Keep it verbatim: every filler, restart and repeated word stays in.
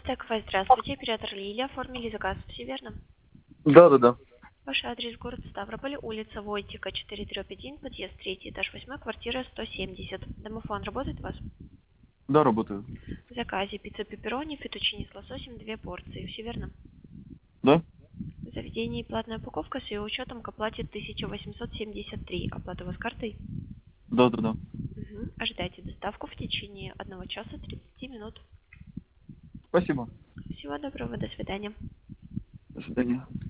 Тековая, здравствуйте. Оператор Лилия. Оформили заказ. Все верно? Да, да, да. Ваш адрес город Ставрополь, улица Войтика, четыре дробь один, подъезд третий, этаж восьмой, квартира сто семьдесят. Домофон работает у вас? Да, работаю. В заказе пицца пепперони, фетучини с лососем, две порции. Все верно? Да? В заведении платная упаковка с ее учетом к оплате тысяча восемьсот семьдесят три. Оплата у вас картой? Да, да, да. Угу. Ожидайте доставку в течение одного часа тридцати минут. Спасибо. Всего доброго, до свидания. До свидания.